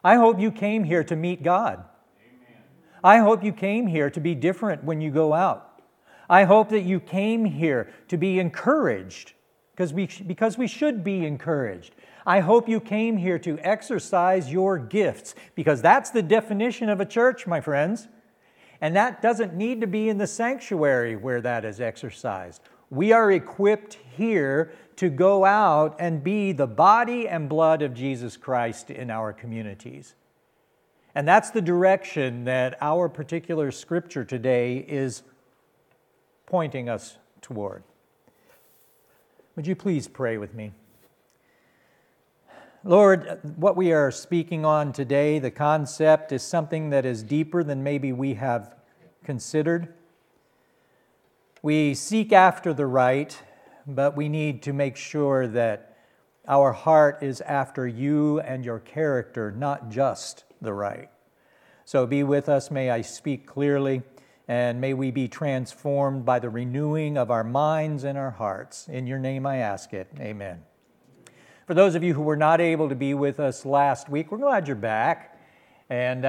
I hope you came here to meet God. I hope you came here to be different when you go out. I hope that you came here to be encouraged, because we should be encouraged. I hope you came here to exercise your gifts, because that's the definition of a church, my friends. And that doesn't need to be in the sanctuary where that is exercised. We are equipped here to go out and be the body and blood of Jesus Christ in our communities. And that's the direction that our particular scripture today is pointing us toward. Would you please pray with me? Lord, what we are speaking on today, the concept, is something that is deeper than maybe we have considered. We seek after the right, but we need to make sure that our heart is after you and your character, not just the right. So be with us. May I speak clearly, and may we be transformed by the renewing of our minds and our hearts. In your name I ask it. Amen. For those of you who were not able to be with us last week, we're glad you're back. And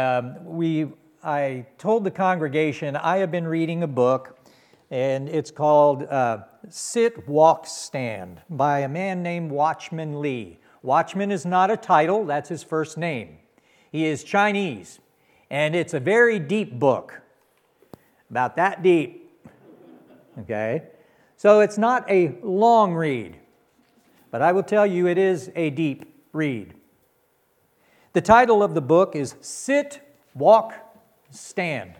I told the congregation I have been reading a book, and it's called Sit, Walk, Stand by a man named Watchman Nee. Watchman is not a title, that's his first name. He is Chinese, and it's a very deep book, about that deep, okay? So it's not a long read, but I will tell you it is a deep read. The title of the book is Sit, Walk, Stand.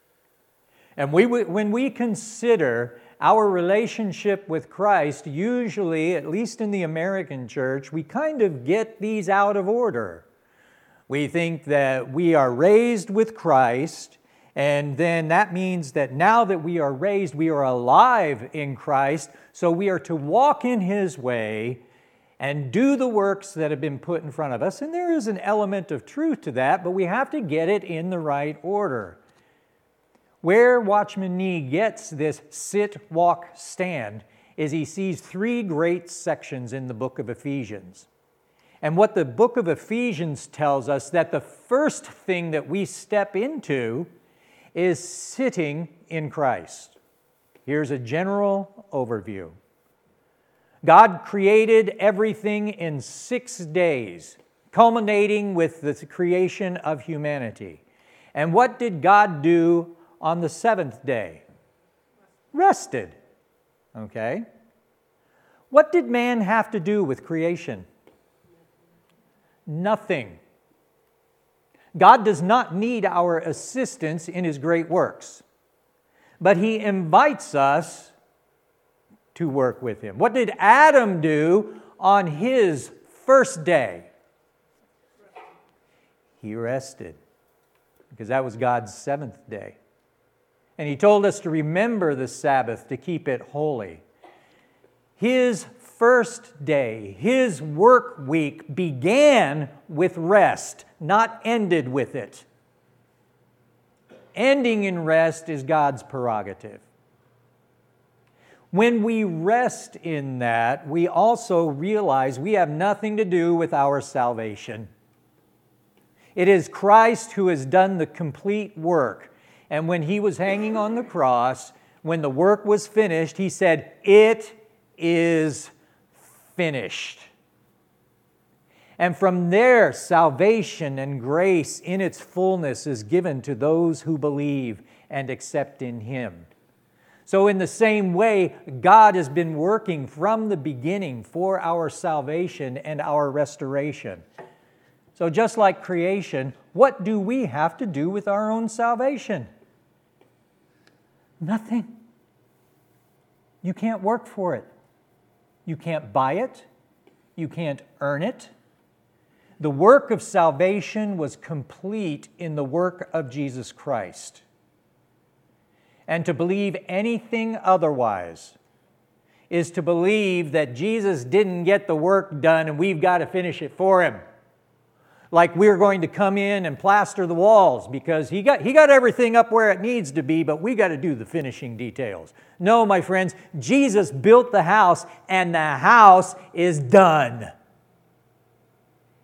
And when we consider our relationship with Christ, usually, at least in the American church, we kind of get these out of order. We think that we are raised with Christ, and then that means that now that we are raised, we are alive in Christ, so we are to walk in His way and do the works that have been put in front of us. And there is an element of truth to that, but we have to get it in the right order. Where Watchman Nee gets this sit, walk, stand is he sees three great sections in the book of Ephesians. And what the book of Ephesians tells us, that the first thing that we step into is sitting in Christ. Here's a general overview. God created everything in 6 days, culminating with the creation of humanity. And what did God do on the seventh day? Rested. Okay? What did man have to do with creation? Nothing. God does not need our assistance in His great works, but He invites us to work with Him. What did Adam do on his first day? He rested, because that was God's seventh day. And He told us to remember the Sabbath, to keep it holy. His first day, His work week began with rest, not ended with it. Ending in rest is God's prerogative. When we rest in that, we also realize we have nothing to do with our salvation. It is Christ who has done the complete work. And when He was hanging on the cross, when the work was finished, He said, "It is finished." And from there, salvation and grace in its fullness is given to those who believe and accept in Him. So in the same way, God has been working from the beginning for our salvation and our restoration. So just like creation, what do we have to do with our own salvation? Nothing. You can't work for it. You can't buy it. You can't earn it. The work of salvation was complete in the work of Jesus Christ. And to believe anything otherwise is to believe that Jesus didn't get the work done and we've got to finish it for Him. Like we're going to come in and plaster the walls because He got everything up where it needs to be, but we got to do the finishing details. No, my friends, Jesus built the house and the house is done.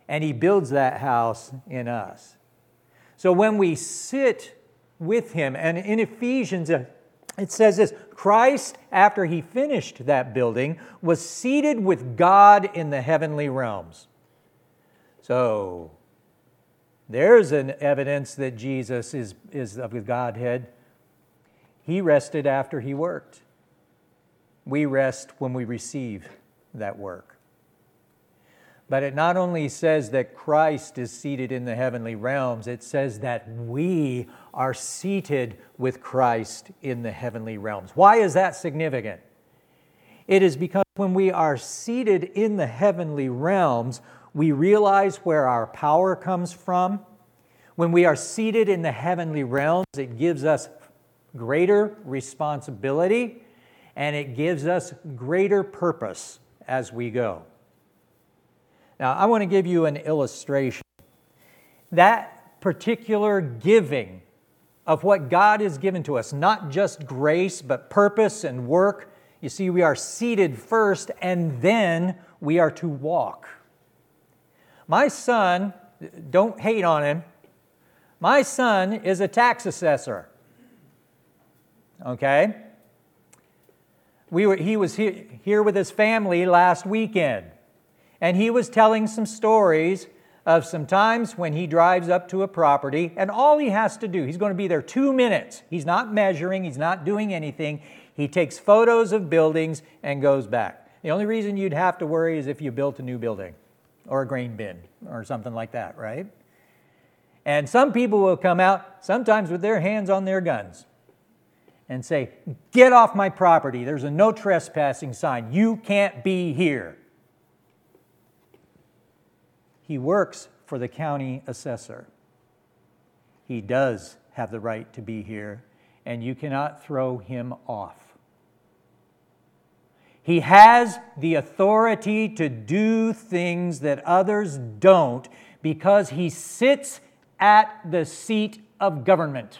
and He builds that house in us. So when we sit with Him, and in Ephesians, it says this, Christ, after He finished that building, was seated with God in the heavenly realms. So there's an evidence that Jesus is of the Godhead. He rested after He worked. We rest when we receive that work. But it not only says that Christ is seated in the heavenly realms, it says that we are seated with Christ in the heavenly realms. Why is that significant? It is because when we are seated in the heavenly realms, we realize where our power comes from. When we are seated in the heavenly realms, it gives us greater responsibility and it gives us greater purpose as we go. Now, I want to give you an illustration. That particular giving of what God has given to us, not just grace, but purpose and work. You see, we are seated first, and then we are to walk. My son, don't hate on him, my son is a tax assessor. Okay? He was here with his family last weekend. And he was telling some stories of some times when he drives up to a property, and all he has to do, he's going to be there 2 minutes. He's not measuring, he's not doing anything. He takes photos of buildings and goes back. The only reason you'd have to worry is if you built a new building or a grain bin or something like that, right? And some people will come out, sometimes with their hands on their guns, and say, "Get off my property. There's a no trespassing sign. You can't be here." He works for the county assessor. He does have the right to be here, and you cannot throw him off. He has the authority to do things that others don't because he sits at the seat of government.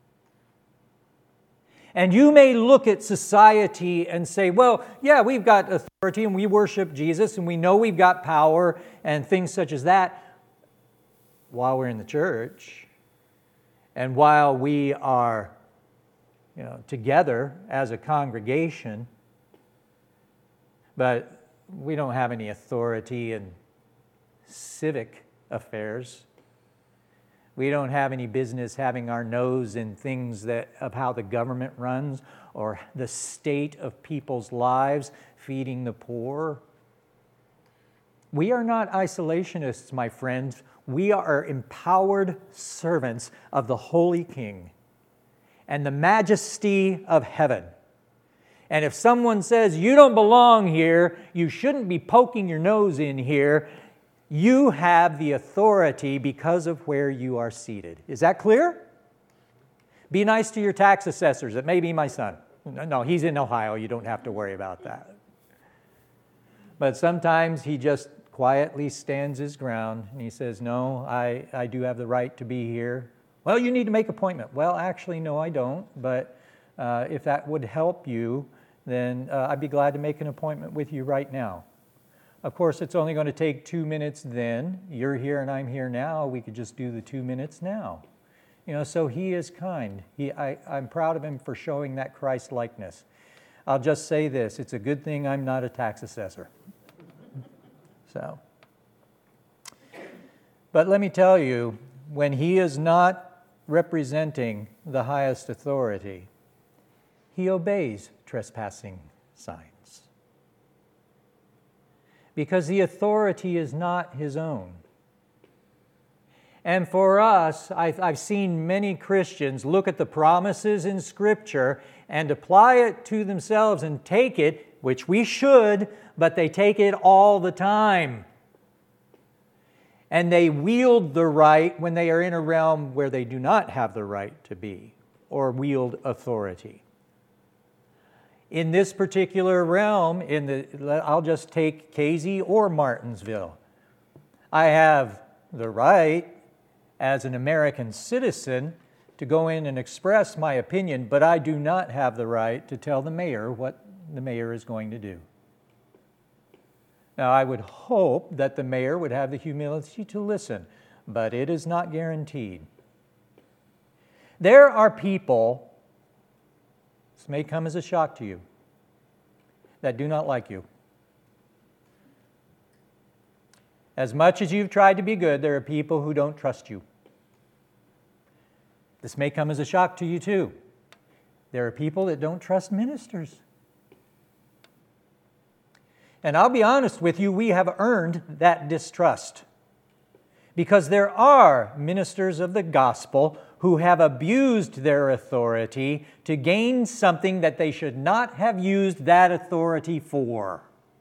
And you may look at society and say, well, yeah, we've got authority and we worship Jesus and we know we've got power and things such as that while we're in the church and while we are, together as a congregation, but we don't have any authority in civic affairs. We don't have any business having our nose in things of how the government runs or the state of people's lives, feeding the poor. We are not isolationists, my friends. We are empowered servants of the Holy King and the majesty of heaven. And if someone says, you don't belong here, you shouldn't be poking your nose in here, you have the authority because of where you are seated. Is that clear? Be nice to your tax assessors. It may be my son. No, he's in Ohio. You don't have to worry about that. But sometimes he just quietly stands his ground and he says, no, I do have the right to be here. Well, you need to make an appointment. Well, actually, no, I don't. But if that would help you, then I'd be glad to make an appointment with you right now. Of course, it's only going to take 2 minutes then. You're here and I'm here now. We could just do the 2 minutes now. So he is kind. I'm proud of him for showing that Christ-likeness. I'll just say this. It's a good thing I'm not a tax assessor. But let me tell you, when he is not representing the highest authority, he obeys trespassing signs. Because the authority is not his own. And for us, I've seen many Christians look at the promises in Scripture and apply it to themselves and take it, which we should, but they take it all the time. And they wield the right when they are in a realm where they do not have the right to be or wield authority. In this particular realm, I'll just take Casey or Martinsville. I have the right as an American citizen to go in and express my opinion, but I do not have the right to tell the mayor what the mayor is going to do. Now, I would hope that the mayor would have the humility to listen, but it is not guaranteed. There are people, this may come as a shock to you, that do not like you. As much as you've tried to be good, there are people who don't trust you. This may come as a shock to you too. There are people that don't trust ministers. And I'll be honest with you, we have earned that distrust. Because there are ministers of the gospel who have abused their authority to gain something that they should not have used that authority for.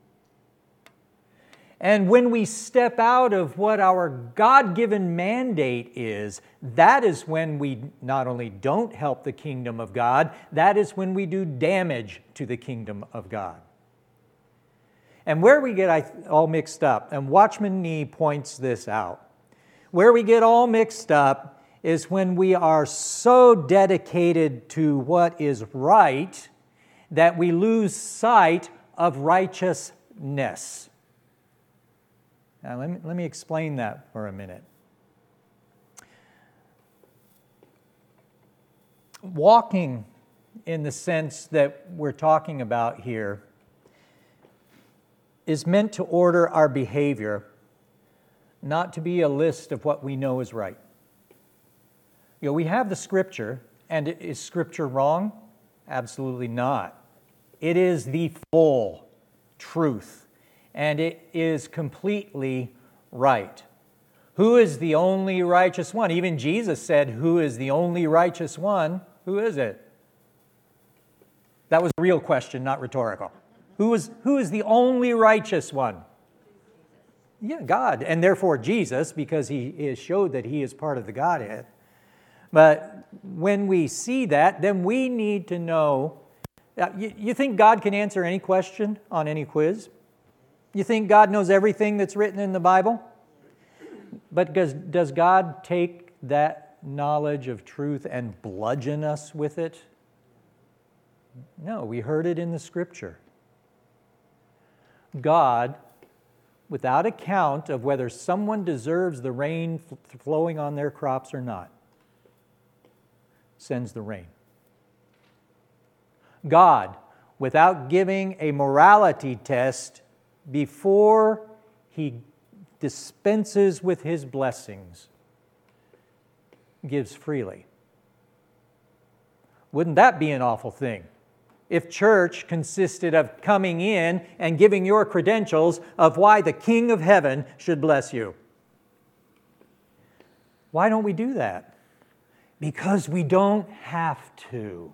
And when we step out of what our God-given mandate is, that is when we not only don't help the kingdom of God, that is when we do damage to the kingdom of God. And where we get all mixed up, and Watchman Nee points this out, where we get all mixed up is when we are so dedicated to what is right that we lose sight of righteousness. Now, let me explain that for a minute. Walking in the sense that we're talking about here is meant to order our behavior, not to be a list of what we know is right. You know, we have the Scripture, and is Scripture wrong? Absolutely not. It is the full truth. And it is completely right. Who is the only righteous one? Even Jesus said, who is the only righteous one? Who is it? That was a real question, not rhetorical. Who is the only righteous one? Yeah, God, and therefore Jesus, because He showed that He is part of the Godhead. But when we see that, then we need to know. You think God can answer any question on any quiz? You think God knows everything that's written in the Bible? But does God take that knowledge of truth and bludgeon us with it? No, we heard it in the Scripture. God, without account of whether someone deserves the rain flowing on their crops or not, sends the rain. God, without giving a morality test before He dispenses with His blessings, gives freely. Wouldn't that be an awful thing? If church consisted of coming in and giving your credentials of why the King of Heaven should bless you. Why don't we do that? Because we don't have to.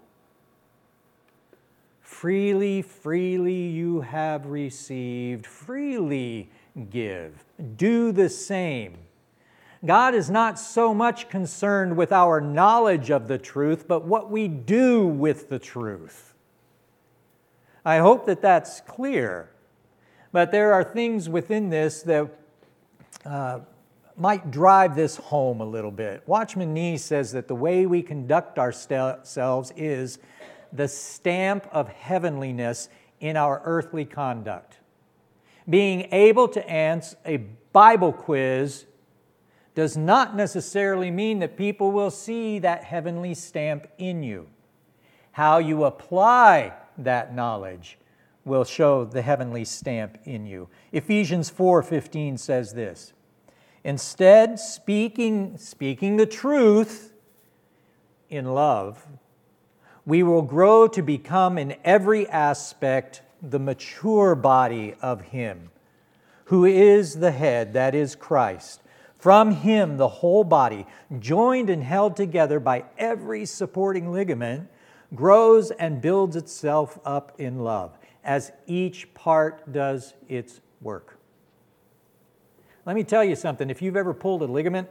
Freely, freely you have received, freely give. Do the same. God is not so much concerned with our knowledge of the truth, but what we do with the truth. I hope that that's clear. But there are things within this that might drive this home a little bit. Watchman Nee says that the way we conduct ourselves is the stamp of heavenliness in our earthly conduct. Being able to answer a Bible quiz does not necessarily mean that people will see that heavenly stamp in you. How you apply that knowledge will show the heavenly stamp in you. Ephesians 4:15 says this, instead, speaking the truth in love, we will grow to become in every aspect the mature body of Him, who is the head, that is Christ. From Him, the whole body, joined and held together by every supporting ligament, grows and builds itself up in love, as each part does its work. Let me tell you something. If you've ever pulled a ligament,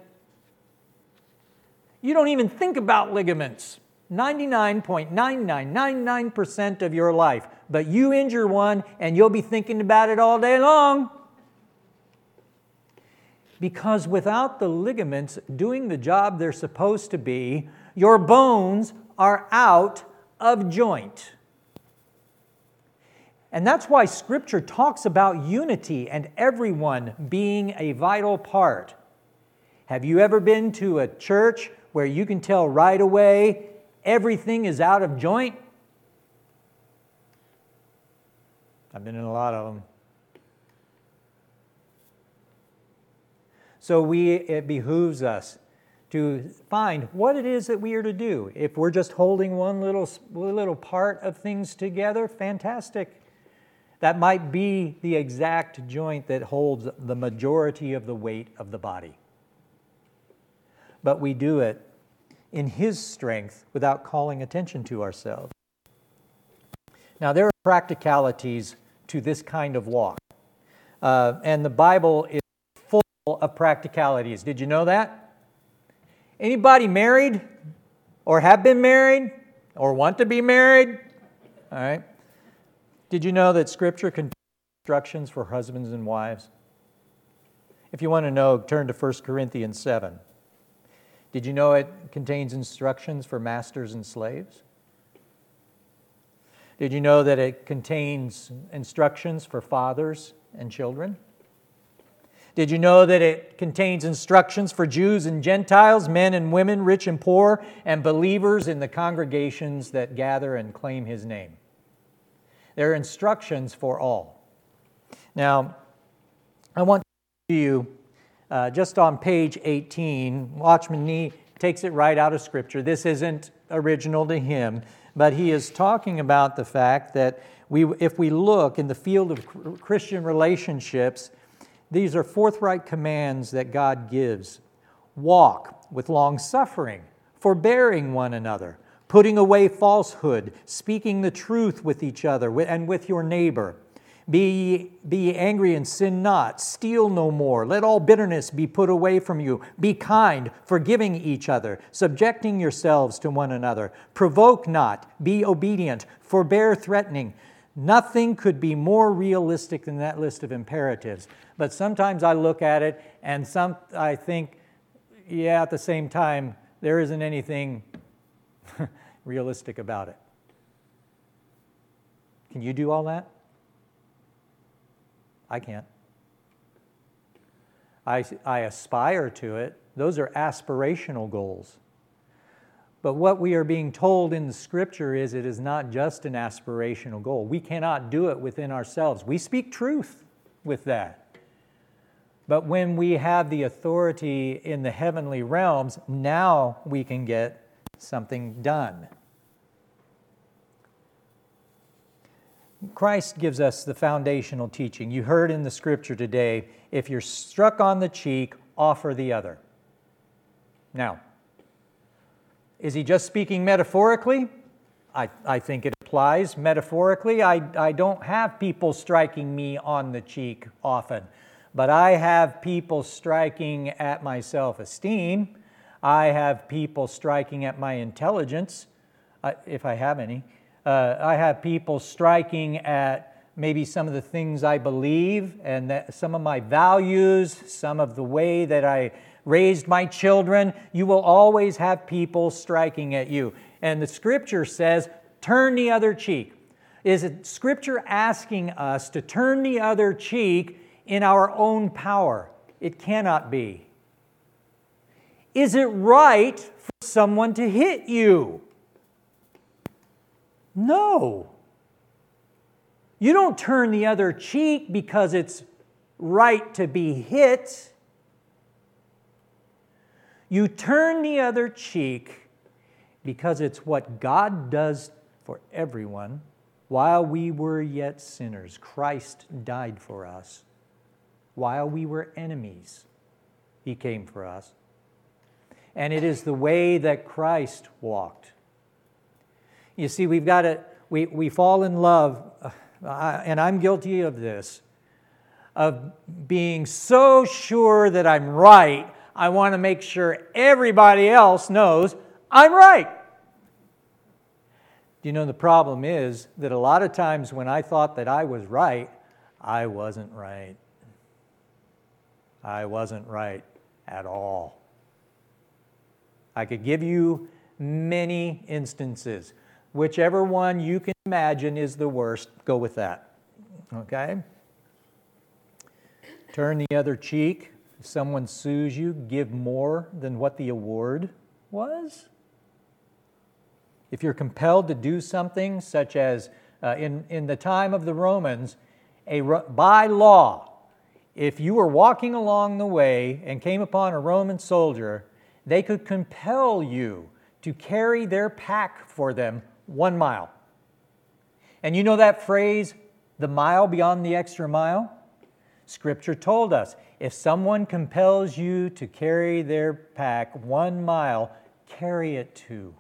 you don't even think about ligaments 99.9999% of your life. But you injure one, and you'll be thinking about it all day long. Because without the ligaments doing the job they're supposed to be, your bones are out of joint. And that's why Scripture talks about unity and everyone being a vital part. Have you ever been to a church where you can tell right away everything is out of joint? I've been in a lot of them. So it behooves us to find what it is that we are to do. If we're just holding one little part of things together, fantastic. That might be the exact joint that holds the majority of the weight of the body. But we do it in His strength without calling attention to ourselves. Now, there are practicalities to this kind of walk. And the Bible is full of practicalities. Did you know that? Anybody married or have been married or want to be married? All right. Did you know that Scripture contains instructions for husbands and wives? If you want to know, turn to 1 Corinthians 7. Did you know it contains instructions for masters and slaves? Did you know that it contains instructions for fathers and children? Did you know that it contains instructions for Jews and Gentiles, men and women, rich and poor, and believers in the congregations that gather and claim His name? There are instructions for all. Now, I want to you, just on page 18, Watchman Nee takes it right out of Scripture. This isn't original to him, but he is talking about the fact that if we look in the field of Christian relationships, these are forthright commands that God gives. Walk with long suffering, forbearing one another, putting away falsehood, speaking the truth with each other and with your neighbor. Be ye angry and sin not. Steal no more. Let all bitterness be put away from you. Be kind, forgiving each other, subjecting yourselves to one another. Provoke not. Be obedient. Forbear threatening. Nothing could be more realistic than that list of imperatives. But sometimes I look at it and I think, yeah, at the same time, there isn't anything realistic about it. Can you do all that? I can't. I aspire to it. Those are aspirational goals. But what we are being told in the Scripture is it is not just an aspirational goal. We cannot do it within ourselves. We speak truth with that. But when we have the authority in the heavenly realms, now we can get something done. Christ gives us the foundational teaching. You heard in the Scripture today, if you're struck on the cheek, offer the other. Now, is he just speaking metaphorically? I think it applies metaphorically. I don't have people striking me on the cheek often, but I have people striking at my self-esteem. I have people striking at my intelligence, if I have any. I have people striking at maybe some of the things I believe and some of my values, some of the way that I raised my children. You will always have people striking at you. And the Scripture says, turn the other cheek. Is it Scripture asking us to turn the other cheek in our own power? It cannot be. Is it right for someone to hit you? No. You don't turn the other cheek because it's right to be hit. You turn the other cheek because it's what God does for everyone. While we were yet sinners, Christ died for us. While we were enemies, He came for us. And it is the way that Christ walked. You see, we fall in love, and I'm guilty of this, of being so sure that I'm right, I want to make sure everybody else knows I'm right. Do you know the problem is that a lot of times when I thought that I was right, I wasn't right. I wasn't right at all. I could give you many instances. Whichever one you can imagine is the worst, go with that. Okay? Turn the other cheek. If someone sues you, give more than what the award was. If you're compelled to do something, such as in the time of the Romans, by law, if you were walking along the way and came upon a Roman soldier, they could compel you to carry their pack for them 1 mile. And you know that phrase, the mile beyond the extra mile? Scripture told us, if someone compels you to carry their pack 1 mile, carry it 2.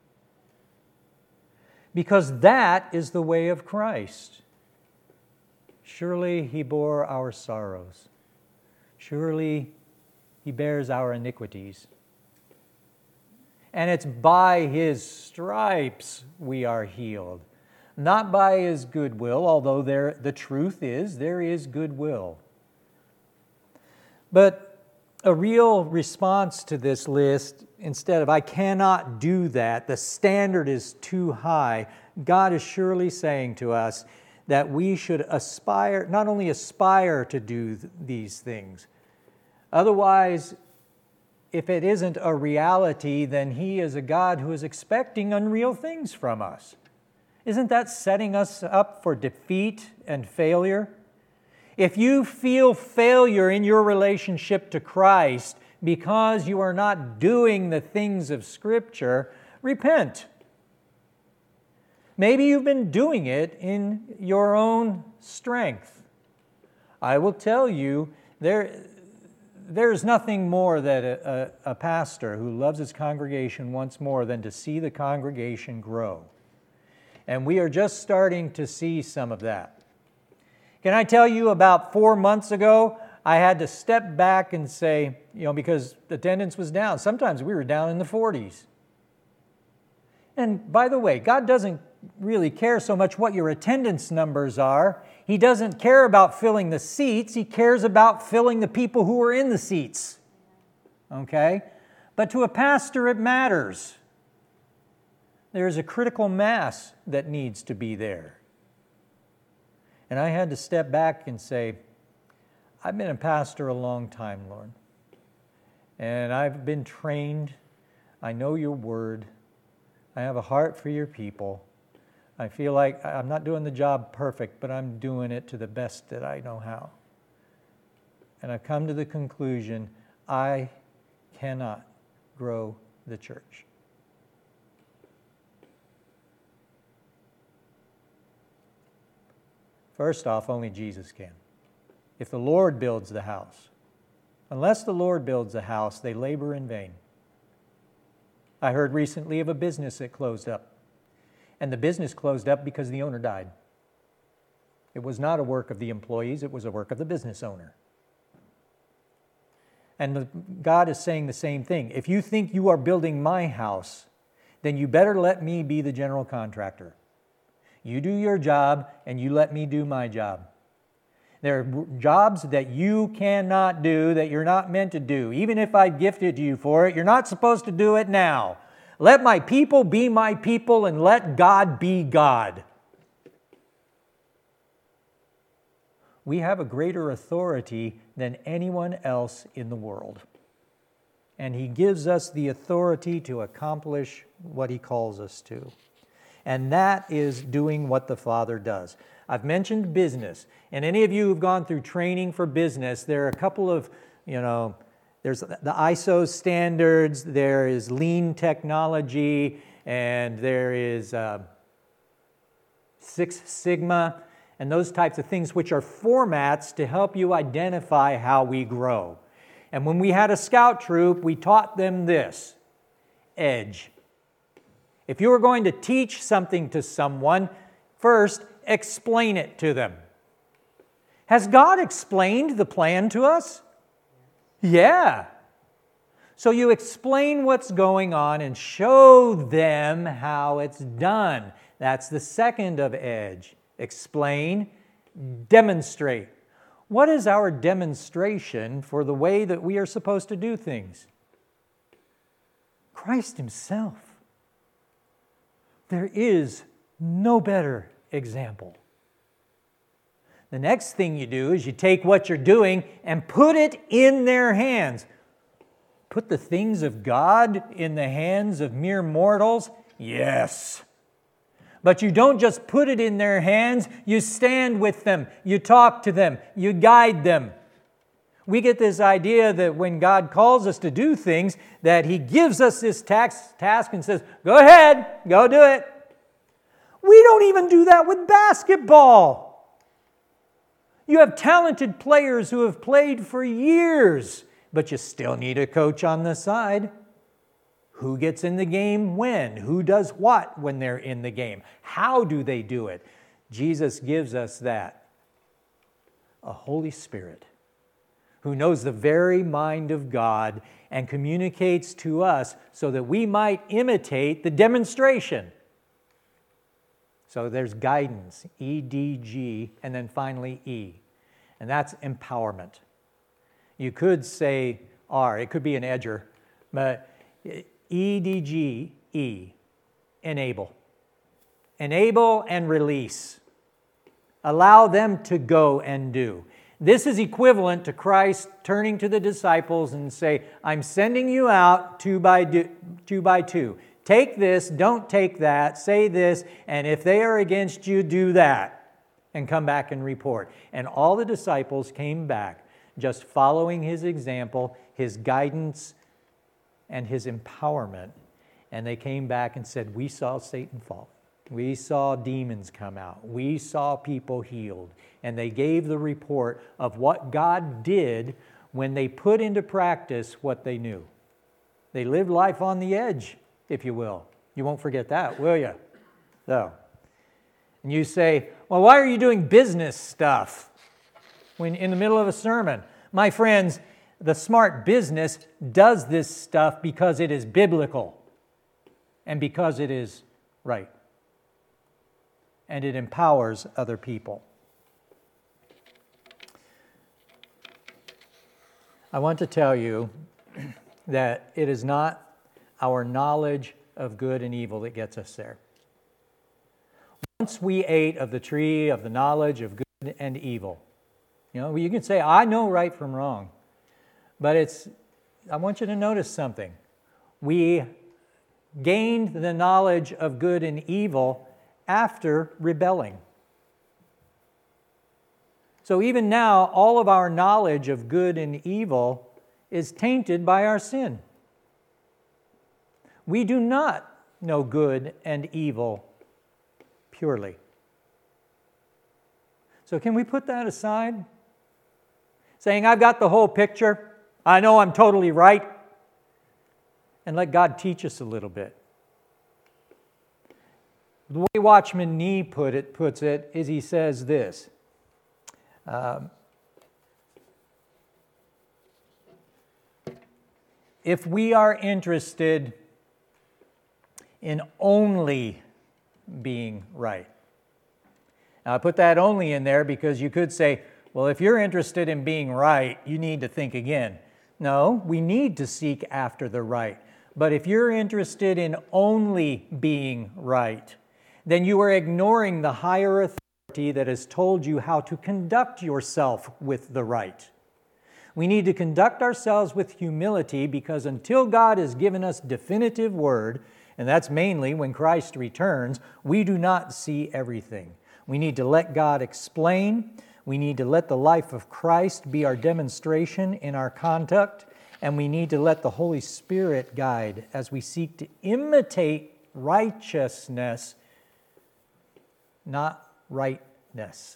Because that is the way of Christ. Surely He bore our sorrows. Surely He bears our iniquities. And it's by His stripes we are healed. Not by His goodwill, although the truth is there is goodwill. But a real response to this list, instead of I cannot do that, the standard is too high, God is surely saying to us that we should aspire, not only aspire to do these things. Otherwise, if it isn't a reality, then He is a God who is expecting unreal things from us. Isn't that setting us up for defeat and failure? If you feel failure in your relationship to Christ because you are not doing the things of Scripture, repent. Maybe you've been doing it in your own strength. I will tell you, there's nothing more that a pastor who loves his congregation wants more than to see the congregation grow. And we are just starting to see some of that. Can I tell you, about 4 months ago, I had to step back and say, because attendance was down. Sometimes we were down in the 40s. And by the way, God doesn't really care so much what your attendance numbers are. He doesn't care about filling the seats. He cares about filling the people who are in the seats. Okay? But to a pastor, it matters. There's a critical mass that needs to be there. And I had to step back and say, I've been a pastor a long time, Lord. And I've been trained. I know your word. I have a heart for your people. I feel like I'm not doing the job perfect, but I'm doing it to the best that I know how. And I've come to the conclusion, I cannot grow the church. First off, only Jesus can. If the Lord builds the house, unless the Lord builds the house, they labor in vain. I heard recently of a business that closed up. And the business closed up because the owner died. It was not a work of the employees, it was a work of the business owner. And God is saying the same thing. If you think you are building my house, then you better let me be the general contractor. You do your job, and you let me do my job. There are jobs that you cannot do, that you're not meant to do. Even if I've gifted you for it, you're not supposed to do it now. Let my people be my people, and let God be God. We have a greater authority than anyone else in the world. And He gives us the authority to accomplish what He calls us to. And that is doing what the Father does. I've mentioned business. And any of you who've gone through training for business, there are a couple of, there's the ISO standards, there is lean technology, and there is Six Sigma, and those types of things, which are formats to help you identify how we grow. And when we had a scout troop, we taught them this: EDGE. If you were going to teach something to someone, first, explain it to them. Has God explained the plan to us? Yeah. So you explain what's going on and show them how it's done. That's the second of EDGE. Explain, demonstrate. What is our demonstration for the way that we are supposed to do things? Christ Himself. There is no better example. The next thing you do is you take what you're doing and put it in their hands. Put the things of God in the hands of mere mortals? Yes. But you don't just put it in their hands, you stand with them, you talk to them, you guide them. We get this idea that when God calls us to do things, that He gives us this task and says, go ahead, go do it. We don't even do that with basketball. You have talented players who have played for years, but you still need a coach on the side. Who gets in the game when? Who does what when they're in the game? How do they do it? Jesus gives us that. A Holy Spirit who knows the very mind of God and communicates to us so that we might imitate the demonstration. So there's guidance, E-D-G, and then finally E. And that's empowerment. You could say R, it could be an edger, but E-D-G-E, enable. Enable and release. Allow them to go and do. This is equivalent to Christ turning to the disciples and say, I'm sending you out two by two. Take this, don't take that, say this, and if they are against you, do that, and come back and report. And all the disciples came back, just following His example, His guidance, and His empowerment. And they came back and said, we saw Satan fall. We saw demons come out. We saw people healed. And they gave the report of what God did when they put into practice what they knew. They lived life on the edge, if you will. You won't forget that, will you? So, and you say, well, why are you doing business stuff when in the middle of a sermon? My friends, the smart business does this stuff because it is biblical and because it is right. And it empowers other people. I want to tell you that it is not our knowledge of good and evil that gets us there. Once we ate of the tree of the knowledge of good and evil, you can say, I know right from wrong. But I want you to notice something. We gained the knowledge of good and evil after rebelling. So even now, all of our knowledge of good and evil is tainted by our sin. We do not know good and evil purely. So can we put that aside? Saying, I've got the whole picture. I know I'm totally right. And let God teach us a little bit. The way Watchman Nee puts it is he says this. If we are interested in only being right. Now, I put that only in there because you could say, well, if you're interested in being right, you need to think again. No, we need to seek after the right. But if you're interested in only being right, then you are ignoring the higher authority that has told you how to conduct yourself with the right. We need to conduct ourselves with humility because until God has given us definitive word, and that's mainly when Christ returns, we do not see everything. We need to let God explain. We need to let the life of Christ be our demonstration in our conduct, and we need to let the Holy Spirit guide as we seek to imitate righteousness, not rightness.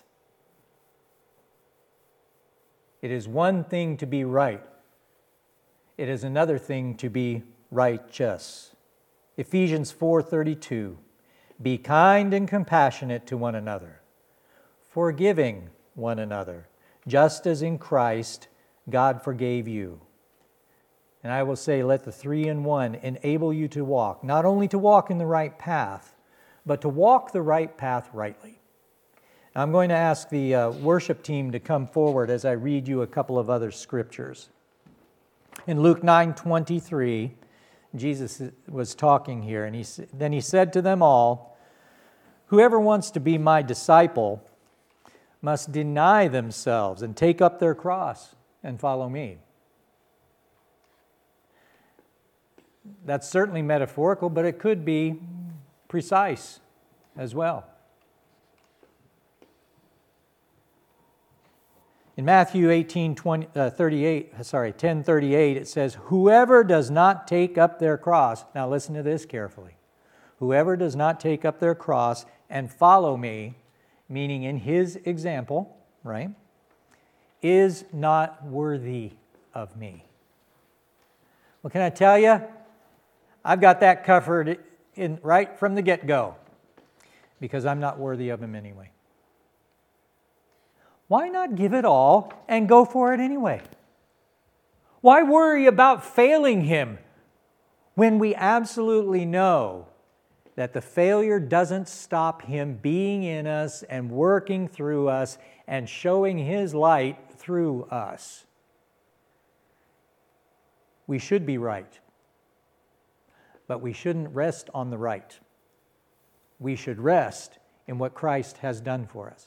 It is one thing to be right. It is another thing to be righteous. Ephesians 4:32, be kind and compassionate to one another, forgiving one another, just as in Christ God forgave you. And I will say, let the 3-in-1 enable you to walk, not only to walk in the right path, but to walk the right path rightly. Now, I'm going to ask the worship team to come forward as I read you a couple of other scriptures. In Luke 9:23, Jesus was talking here, and then he said to them all, whoever wants to be my disciple must deny themselves and take up their cross and follow me. That's certainly metaphorical, but it could be precise as well. In Matthew 10:38, it says, "Whoever does not take up their cross," now listen to this carefully, "whoever does not take up their cross and follow me," meaning in his example, right, "is not worthy of me." Well, can I tell you, I've got that covered right from the get-go, because I'm not worthy of him anyway. Why not give it all and go for it anyway? Why worry about failing him when we absolutely know that the failure doesn't stop him being in us and working through us and showing his light through us? We should be right, but we shouldn't rest on the right. We should rest in what Christ has done for us.